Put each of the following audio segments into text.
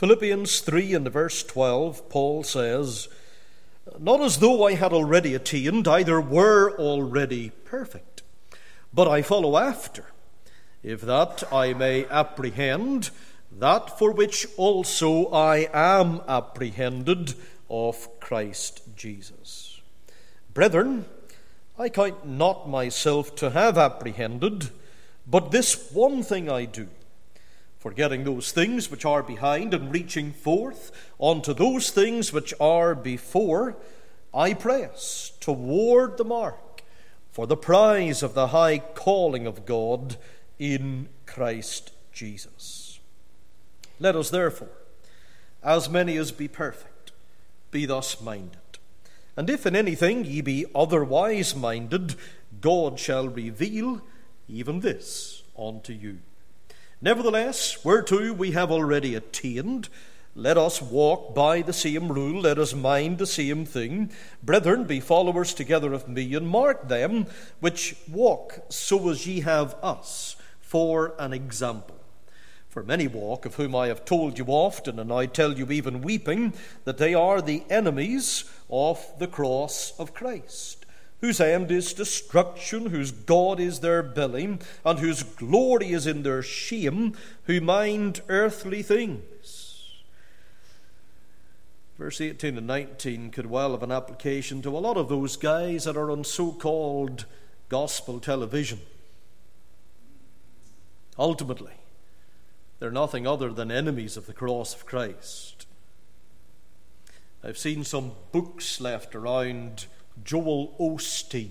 Philippians 3 and verse 12, Paul says, "Not as though I had already attained, either were already perfect, but I follow after, if that I may apprehend that for which also I am apprehended of Christ Jesus. Brethren, I count not myself to have apprehended, but this one thing I do, forgetting those things which are behind and reaching forth unto those things which are before, I press toward the mark for the prize of the high calling of God in Christ Jesus. Let us therefore, as many as be perfect, be thus minded. And if in anything ye be otherwise minded, God shall reveal even this unto you. Nevertheless, whereto we have already attained, let us walk by the same rule, let us mind the same thing. Brethren, be followers together of me, and mark them which walk so as ye have us for an example. For many walk, of whom I have told you often, and I tell you even weeping, that they are the enemies of the cross of Christ, whose end is destruction, whose God is their belly, and whose glory is in their shame, who mind earthly things." Verse 18 and 19 could well have an application to a lot of those guys that are on so-called gospel television. Ultimately, they're nothing other than enemies of the cross of Christ. I've seen some books left around Joel Osteen.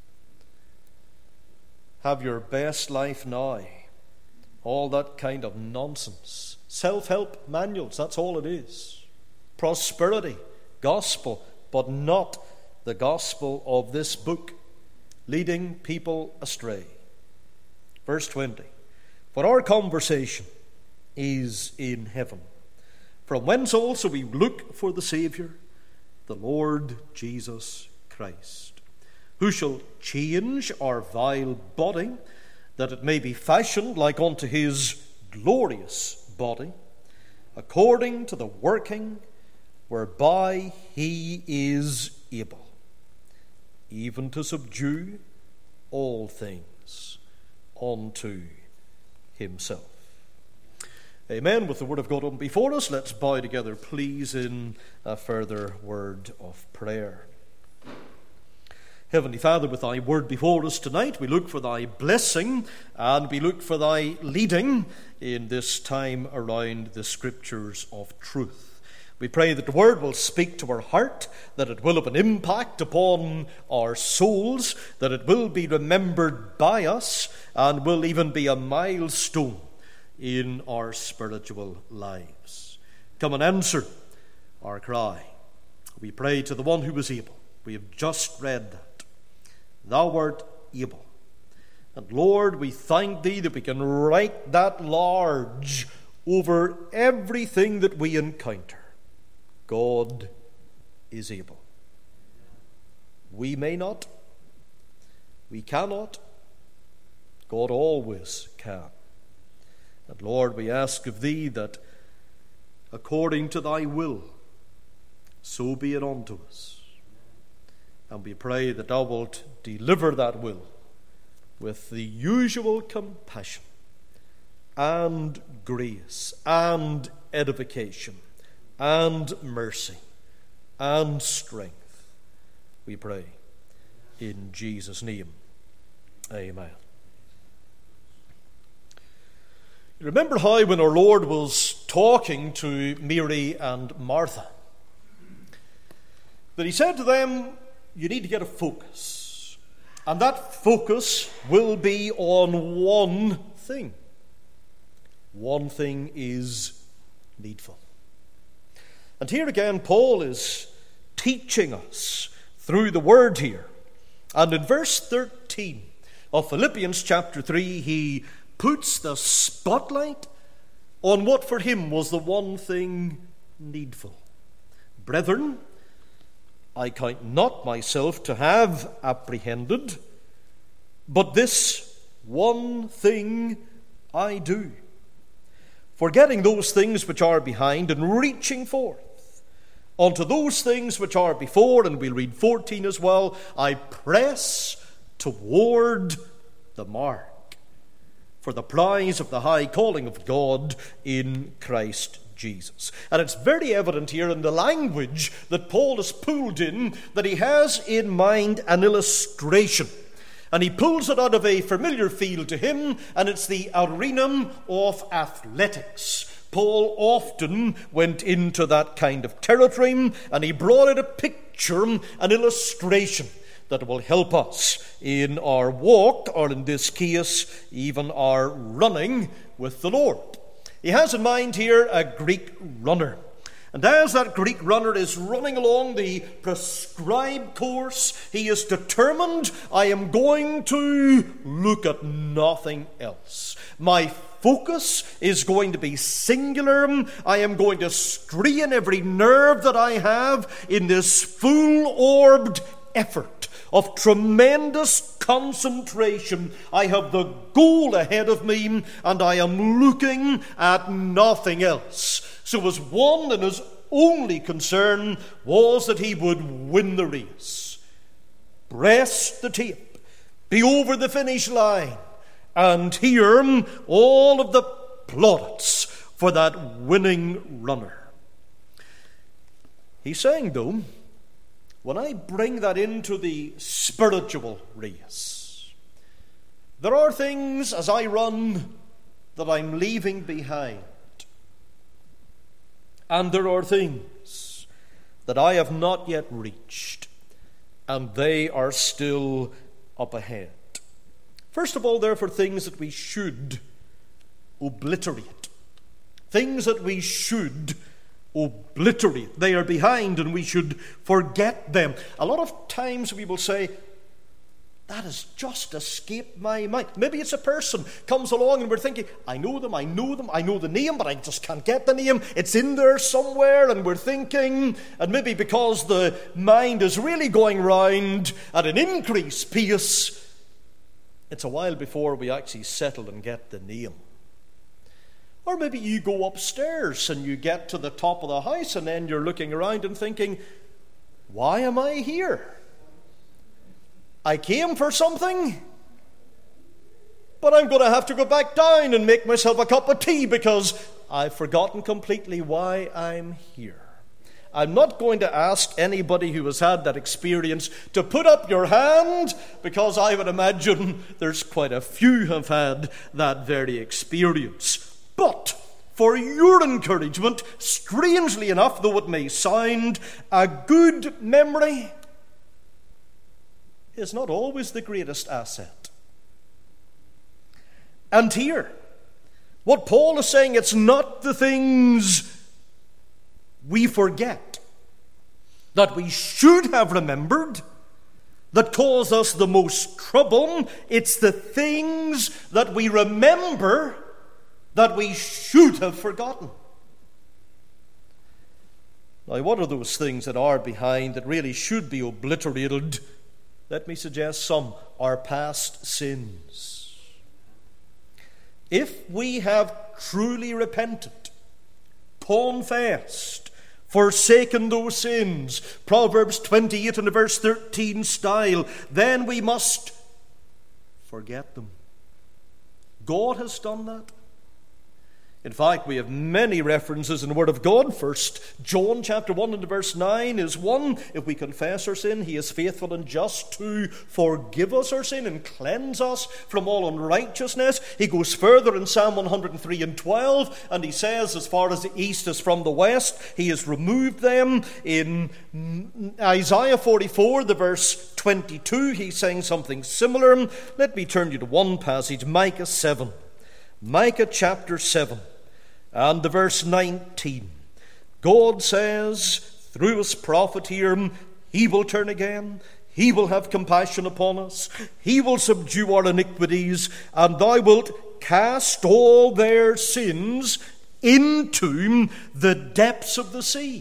Have your best life now. All that kind of nonsense. Self-help manuals, that's all it is. Prosperity, gospel, but not the gospel of this book, leading people astray. Verse 20. For our conversation is in heaven, from whence also we look for the Saviour, the Lord Jesus Christ, who shall change our vile body, that it may be fashioned like unto his glorious body, according to the working whereby he is able, even to subdue all things unto himself. Amen. With the word of God on before us, let's bow together, please, in a further word of prayer. Heavenly Father, with thy word before us tonight, we look for thy blessing and we look for thy leading in this time around the scriptures of truth. We pray that the word will speak to our heart, that it will have an impact upon our souls, that it will be remembered by us and will even be a milestone in our spiritual lives. Come and answer our cry. We pray to the one who is able. We have just read that. Thou art able. And Lord, we thank thee that we can write that large over everything that we encounter. God is able. We may not. We cannot. God always can. And Lord, we ask of thee that according to thy will, so be it unto us. And we pray that thou wilt deliver that will with the usual compassion and grace and edification and mercy and strength. We pray in Jesus' name. Amen. Remember how when our Lord was talking to Mary and Martha, that he said to them, you need to get a focus. And that focus will be on one thing. One thing is needful. And here again, Paul is teaching us through the word here. And in verse 13 of Philippians chapter 3, he puts the spotlight on what for him was the one thing needful. Brethren, I count not myself to have apprehended, but this one thing I do, forgetting those things which are behind and reaching forth unto those things which are before. And we'll read 14 as well. I press toward the mark for the prize of the high calling of God in Christ Jesus. And it's very evident here in the language that Paul has pulled in that he has in mind an illustration. And he pulls it out of a familiar field to him, and it's the arena of athletics. Paul often went into that kind of territory, and he brought out a picture, an illustration that will help us in our walk, or in this case, even our running with the Lord. He has in mind here a Greek runner. And as that Greek runner is running along the prescribed course, he is determined, I am going to look at nothing else. My focus is going to be singular. I am going to strain every nerve that I have in this full-orbed effort of tremendous concentration. I have the goal ahead of me, and I am looking at nothing else. So his one and his only concern was that he would win the race, breast the tape, be over the finish line, and hear all of the plaudits for that winning runner. He's saying, though, when I bring that into the spiritual race, there are things as I run that I'm leaving behind. And there are things that I have not yet reached, and they are still up ahead. First of all, therefore, things that we should obliterate. Things that we should obliterate. They are behind, and we should forget them. A lot of times we will say, that has just escaped my mind. Maybe it's a person comes along and we're thinking, I know them, I know the name, but I just can't get the name. It's in there somewhere, and we're thinking, and maybe because the mind is really going round at an increased pace, it's a while before we actually settle and get the name. Or maybe you go upstairs and you get to the top of the house, and then you're looking around and thinking, why am I here? I came for something, but I'm going to have to go back down and make myself a cup of tea because I've forgotten completely why I'm here. I'm not going to ask anybody who has had that experience to put up your hand, because I would imagine there's quite a few who have had that very experience. But for your encouragement, strangely enough, though it may sound, a good memory is not always the greatest asset. And here, what Paul is saying, it's not the things we forget that we should have remembered that cause us the most trouble. It's the things that we remember that we should have forgotten. Now, what are those things that are behind that really should be obliterated? Let me suggest some are past sins. If we have truly repented, confessed, forsaken those sins, Proverbs 28 and verse 13 style, then we must forget them. God has done that. In fact, we have many references in the Word of God. 1 John chapter 1 and verse 9 is one. If we confess our sin, He is faithful and just to forgive us our sin and cleanse us from all unrighteousness. He goes further in Psalm 103 and 12, and he says, as far as the east is from the west, He has removed them. In Isaiah 44, the verse 22, he's saying something similar. Let me turn you to one passage, Micah 7. Micah chapter 7 and the verse 19. God says through his prophet here, He will turn again, He will have compassion upon us, He will subdue our iniquities, and thou wilt cast all their sins into the depths of the sea.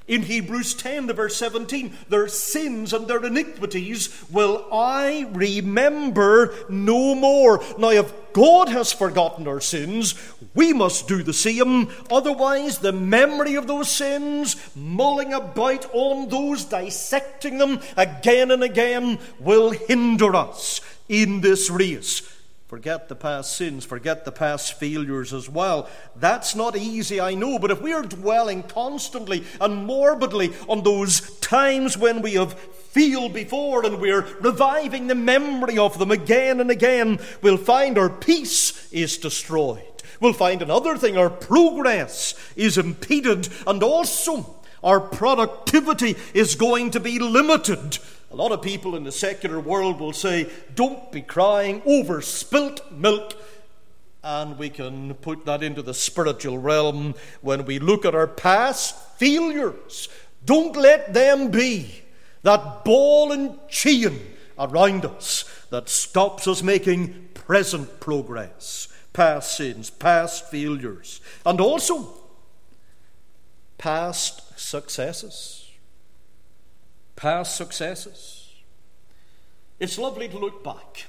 In Hebrews 10, verse 17, their sins and their iniquities will I remember no more. Now, if God has forgotten our sins, we must do the same. Otherwise, the memory of those sins, mulling about on those, dissecting them again and again, will hinder us in this race. Forget the past sins, forget the past failures as well. That's not easy, I know, but if we are dwelling constantly and morbidly on those times when we have failed before and we're reviving the memory of them again and again, we'll find our peace is destroyed. We'll find another thing, our progress is impeded, and also our productivity is going to be limited. A lot of people in the secular world will say, don't be crying over spilt milk. And we can put that into the spiritual realm when we look at our past failures. Don't let them be that ball and chain around us that stops us making present progress. Past sins, past failures, and also past successes. Past successes. It's lovely to look back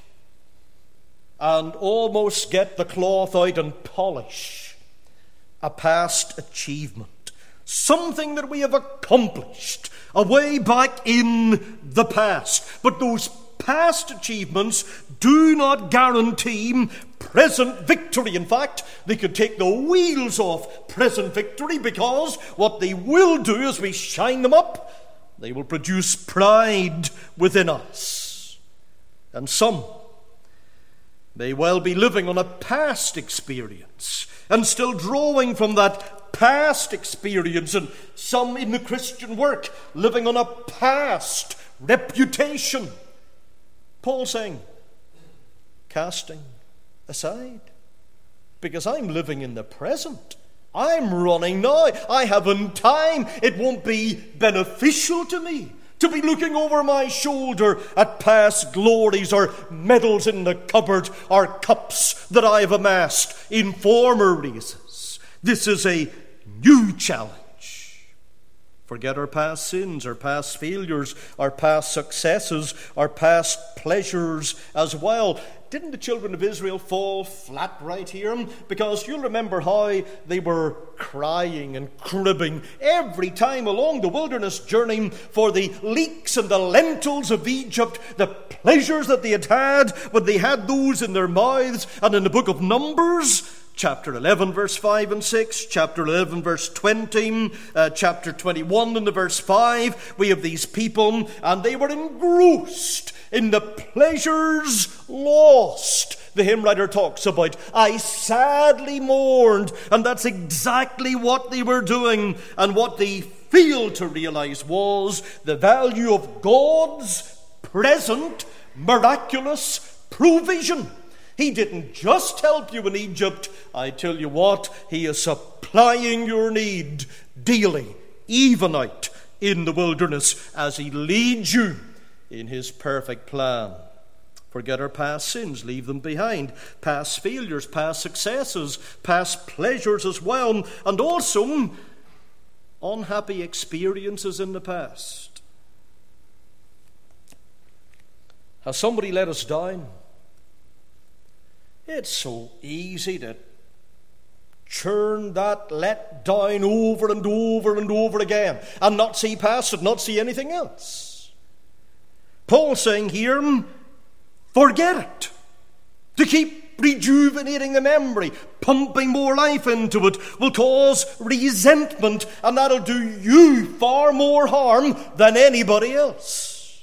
and almost get the cloth out and polish a past achievement, something that we have accomplished away back in the past. But those past achievements do not guarantee present victory. In fact, they could take the wheels off present victory, because what they will do as we shine them up, they will produce pride within us. And some may well be living on a past experience and still drawing from that past experience, and some in the Christian work living on a past reputation. Paul saying, casting aside, because I'm living in the present. I'm running now. I haven't time. It won't be beneficial to me to be looking over my shoulder at past glories or medals in the cupboard or cups that I've amassed in former races. This is a new challenge. Forget our past sins, our past failures, our past successes, our past pleasures as well. Didn't the children of Israel fall flat right here? Because you'll remember how they were crying and cribbing every time along the wilderness journey for the leeks and the lentils of Egypt, the pleasures that they had had when they had those in their mouths. And in the book of Numbers, chapter 11, verse 5 and 6, chapter 11, verse 20, chapter 21 and the verse 5, we have these people, and they were engrossed in the pleasures lost. The hymn writer talks about, I sadly mourned, and that's exactly what they were doing. And what they failed to realize was the value of God's present miraculous provision. He didn't just help you in Egypt. I tell you what, He is supplying your need daily, even out in the wilderness, as He leads you in His perfect plan. Forget our past sins, leave them behind. Past failures, past successes, past pleasures as well, and also unhappy experiences in the past. Has somebody let us down? It's so easy to churn that let down over and over and over again and not see past it, not see anything else. Paul's saying here, forget it. To keep rejuvenating the memory, pumping more life into it, will cause resentment, and that'll do you far more harm than anybody else.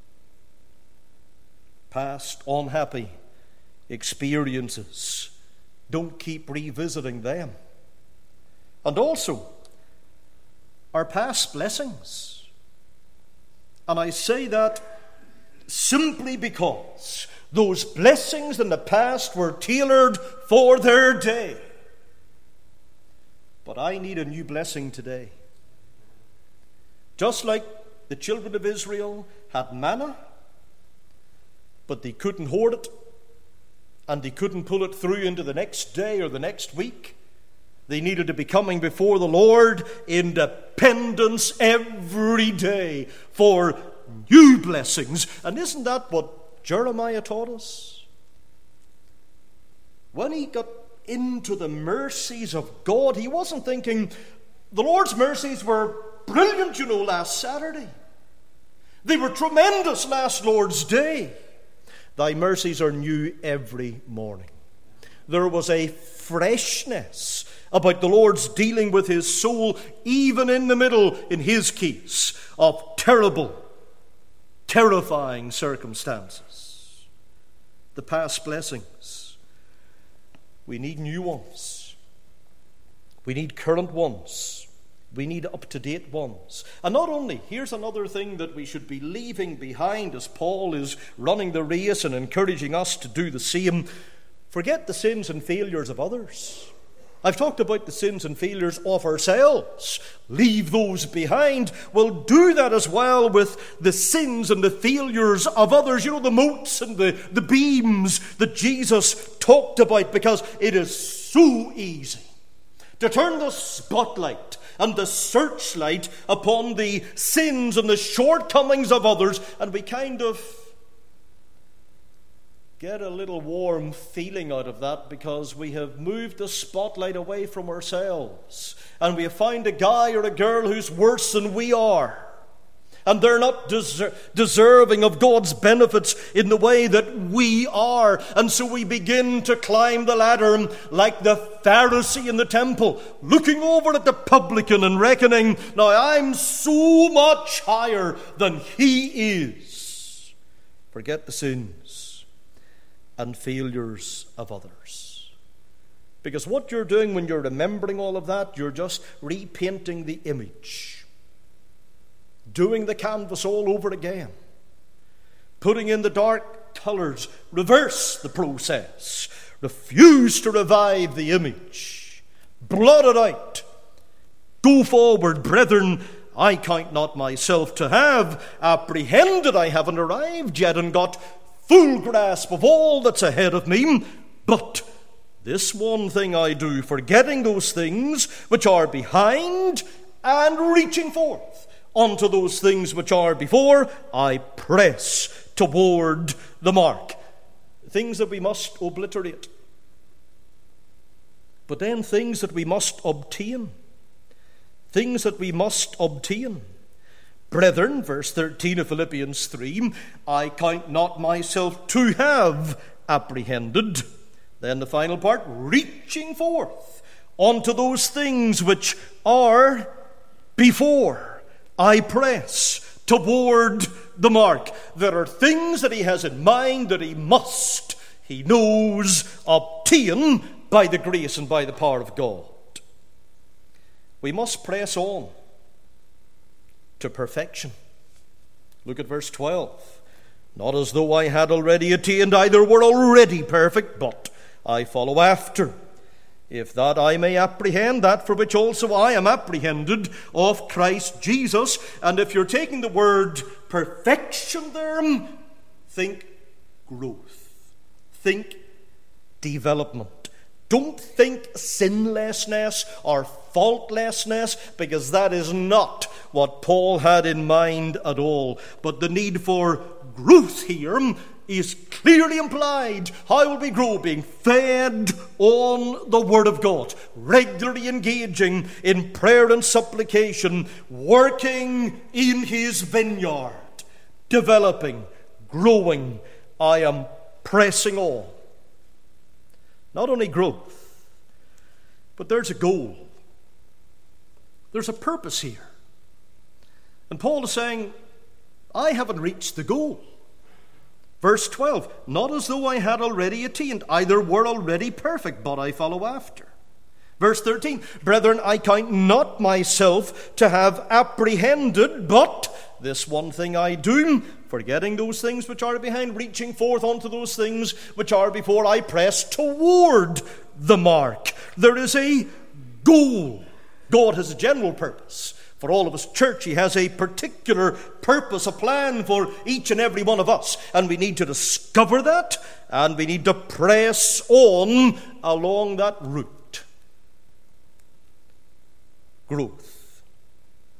Past unhappy experiences, don't keep revisiting them. And also, our past blessings. And I say that simply because those blessings in the past were tailored for their day. But I need a new blessing today. Just like the children of Israel had manna, but they couldn't hoard it, and they couldn't pull it through into the next day or the next week. They needed to be coming before the Lord in the dependence every day for new blessings. And isn't that what Jeremiah taught us? When he got into the mercies of God, he wasn't thinking, the Lord's mercies were brilliant, last Saturday. They were tremendous last Lord's Day. Thy mercies are new every morning. There was a freshness about the Lord's dealing with his soul, even in the middle, in his case, of terrible, terrifying circumstances. The past blessings. We need new ones. We need current ones. We need up-to-date ones. And not only, here's another thing that we should be leaving behind as Paul is running the race and encouraging us to do the same. Forget the sins and failures of others. I've talked about the sins and failures of ourselves. Leave those behind. Well, do that as well with the sins and the failures of others. The motes and the beams that Jesus talked about, because it is so easy to turn the spotlight and the searchlight upon the sins and the shortcomings of others, and we kind of get a little warm feeling out of that, because we have moved the spotlight away from ourselves, and we have found a guy or a girl who's worse than we are, and they're not deserving of God's benefits in the way that we are. And so we begin to climb the ladder like the Pharisee in the temple, looking over at the publican and reckoning, now I'm so much higher than he is. Forget the sins and failures of others. Because what you're doing when you're remembering all of that, you're just repainting the image. Doing the canvas all over again. Putting in the dark colors. Reverse the process. Refuse to revive the image. Blot it out. Go forward, brethren. I count not myself to have apprehended. I haven't arrived yet and got full grasp of all that's ahead of me. But this one thing I do, forgetting those things which are behind and reaching forth unto those things which are before, I press toward the mark. Things that we must obliterate. But then things that we must obtain. Things that we must obtain. Brethren, verse 13 of Philippians 3, I count not myself to have apprehended. Then the final part, reaching forth unto those things which are before. I press toward the mark. There are things that he has in mind that he must, he knows, obtain by the grace and by the power of God. We must press on to perfection. Look at verse 12. Not as though I had already attained, either were already perfect, but I follow after, if that I may apprehend that for which also I am apprehended of Christ Jesus. And if you're taking the word perfection there, think growth. Think development. Don't think sinlessness or faultlessness, because that is not what Paul had in mind at all. But the need for growth here is clearly implied. How will we grow? Being fed on the Word of God, regularly engaging in prayer and supplication, working in His vineyard, developing, growing. I am pressing on. Not only growth, but there's a goal. There's a purpose here. And Paul is saying, I haven't reached the goal. Verse 12, not as though I had already attained, either were already perfect, but I follow after. Verse 13, brethren, I count not myself to have apprehended, but this one thing I do, forgetting those things which are behind, reaching forth unto those things which are before, I press toward the mark. There is a goal. God has a general purpose. For all of us, church, He has a particular purpose, a plan for each and every one of us. And we need to discover that, and we need to press on along that route. Growth.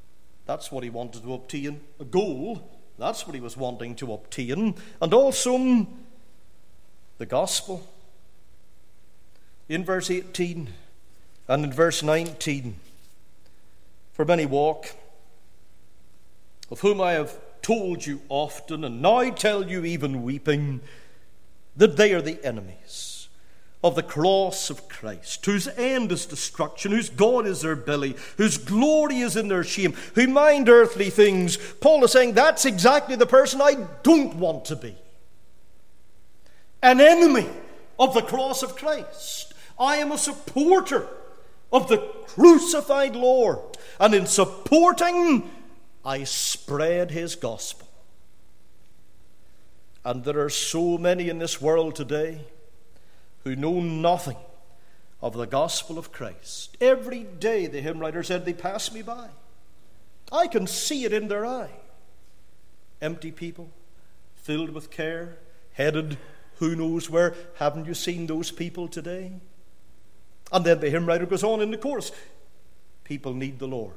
That's what he wanted to obtain. A goal. That's what he was wanting to obtain. And also the gospel. In verse 18 and in verse 19, for many walk, of whom I have told you often, and now tell you even weeping, that they are the enemies of the cross of Christ, whose end is destruction, whose God is their belly, whose glory is in their shame, who mind earthly things. Paul is saying that's exactly the person I don't want to be. An enemy of the cross of Christ. I am a supporter of the crucified Lord, and in supporting, I spread his gospel. And there are so many in this world today who know nothing of the gospel of Christ. Every day, the hymn writer said, they pass me by. I can see it in their eye. Empty people, filled with care, headed who knows where. Haven't you seen those people today? And then the hymn writer goes on in the chorus. People need the Lord.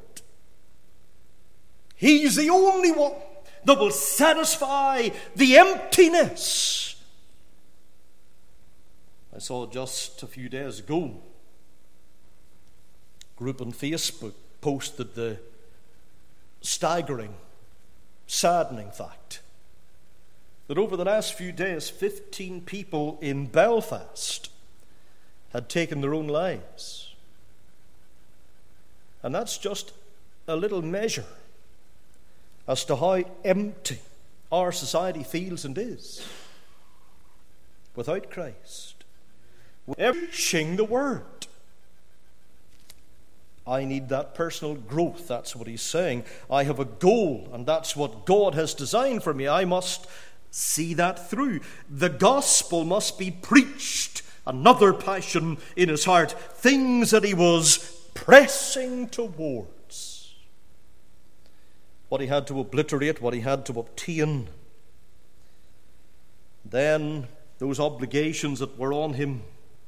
He's the only one that will satisfy the emptiness. I saw just a few days ago, a group on Facebook posted the staggering, saddening fact that over the last few days, 15 people in Belfast had taken their own lives. And that's just a little measure as to how empty our society feels and is without Christ. We're preaching the word. I need that personal growth. That's what he's saying. I have a goal, and that's what God has designed for me. I must see that through. The gospel must be preached. Another passion in his heart. Things that he was pressing towards. What he had to obliterate, what he had to obtain. Then those obligations that were on him.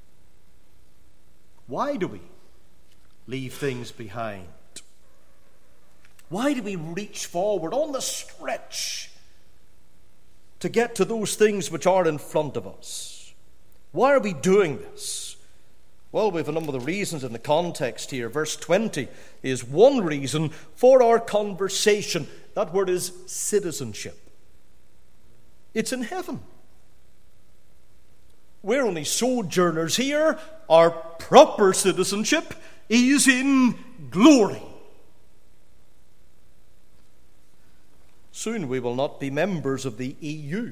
Why do we leave things behind? Why do we reach forward on the stretch to get to those things which are in front of us? Why are we doing this? Well, we have a number of reasons in the context here. Verse 20 is one reason for our conversation. That word is citizenship. It's in heaven. We're only sojourners here. Our proper citizenship is in glory. Soon we will not be members of the EU.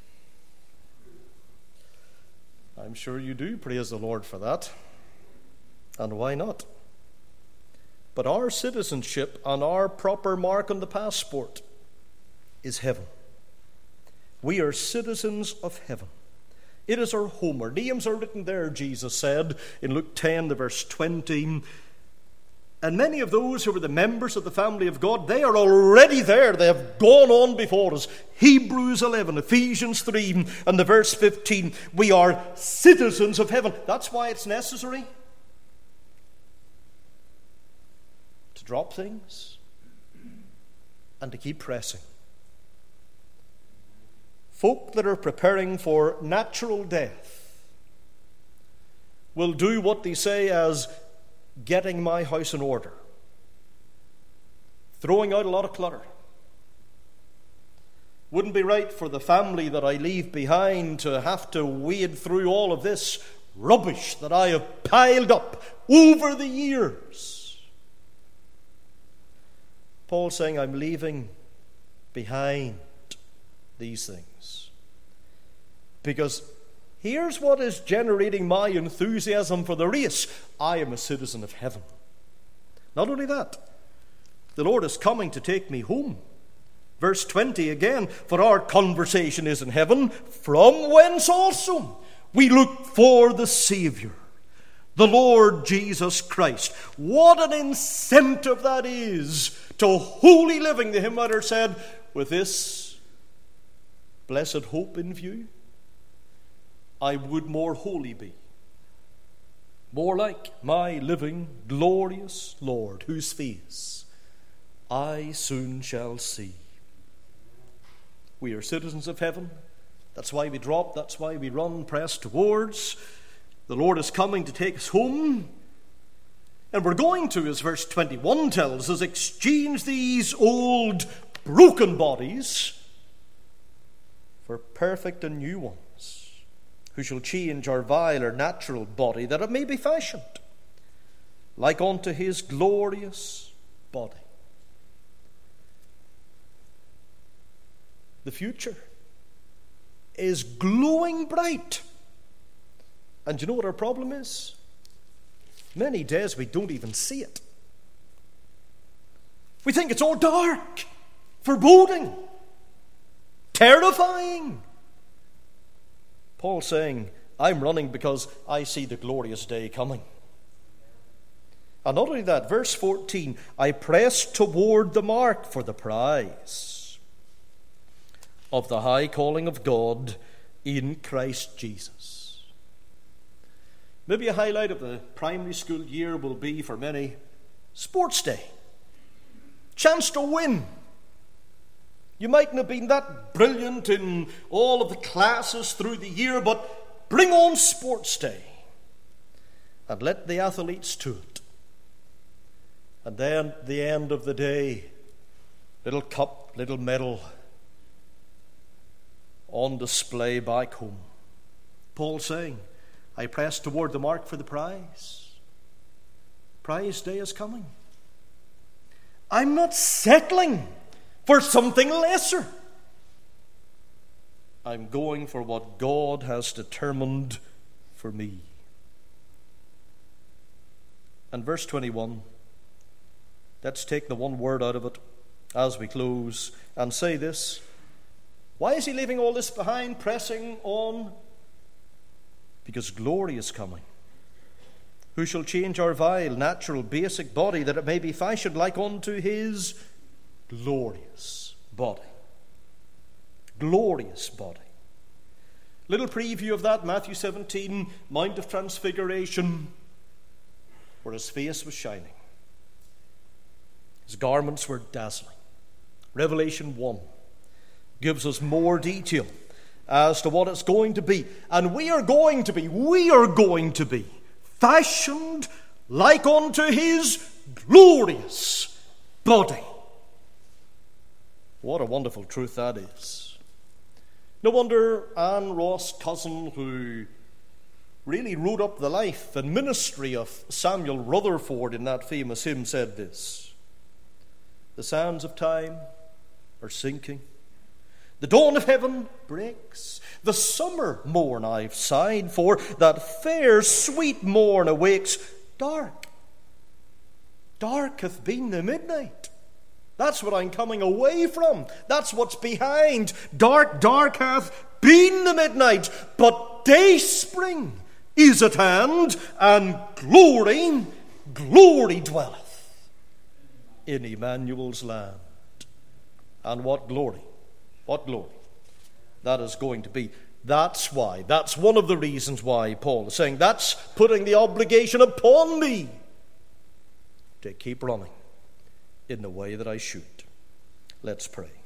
I'm sure you do praise the Lord for that. And why not? But our citizenship and our proper mark on the passport is heaven. We are citizens of heaven. It is our home. Our names are written there, Jesus said in Luke 10, the verse 20. And many of those who were the members of the family of God, they are already there. They have gone on before us. Hebrews 11, Ephesians 3, and the verse 15. We are citizens of heaven. That's why it's necessary to drop things and to keep pressing. Folk that are preparing for natural death will do what they say as getting my house in order, throwing out a lot of clutter. Wouldn't be right for the family that I leave behind to have to wade through all of this rubbish that I have piled up over the years. Paul's saying, I'm leaving behind these things. Because here's what is generating my enthusiasm for the race. I am a citizen of heaven. Not only that, the Lord is coming to take me home. Verse 20 again, for our conversation is in heaven, from whence also we look for the Savior, the Lord Jesus Christ. What an incentive that is to holy living, the hymn writer said, with this blessed hope in view. I would more holy be, more like my living, glorious Lord, whose face I soon shall see. We are citizens of heaven. That's why we drop, that's why we run, press towards. The Lord is coming to take us home. And we're going to, as verse 21 tells us, exchange these old broken bodies for perfect and new ones, who shall change our vile or natural body, that it may be fashioned like unto his glorious body. The future is glowing bright. And you know what our problem is? Many days we don't even see it. We think it's all dark, foreboding, terrifying. Paul's saying, I'm running because I see the glorious day coming. And not only that, verse 14, I press toward the mark for the prize of the high calling of God in Christ Jesus. Maybe a highlight of the primary school year will be, for many, sports day. Chance to win. You mightn't have been that brilliant in all of the classes through the year, but bring on sports day and let the athletes to it. And then at the end of the day, little cup, little medal on display back home. Paul saying, I press toward the mark for the prize. Prize day is coming. I'm not settling for something lesser. I'm going for what God has determined for me. And verse 21, let's take the one word out of it as we close and say this. Why is he leaving all this behind, pressing on? Because glory is coming. Who shall change our vile, natural, basic body, that it may be fashioned like unto his glorious body. Glorious body. Little preview of that, Matthew 17, Mount of Transfiguration, where his face was shining. His garments were dazzling. Revelation 1 gives us more detail as to what it's going to be. And we are going to be fashioned like unto his glorious body. What a wonderful truth that is. No wonder Anne Ross Cousin, who really wrote up the life and ministry of Samuel Rutherford in that famous hymn, said this: the sands of time are sinking. The dawn of heaven breaks. The summer morn I've sighed for, that fair, sweet morn awakes. Dark, dark hath been the midnight. That's what I'm coming away from. That's what's behind. Dark, dark hath been the midnight, but day spring is at hand, and glory, glory dwelleth in Emmanuel's land. And what glory! What glory that is going to be. That's one of the reasons why Paul is saying that's putting the obligation upon me to keep running in the way that I should. Let's pray.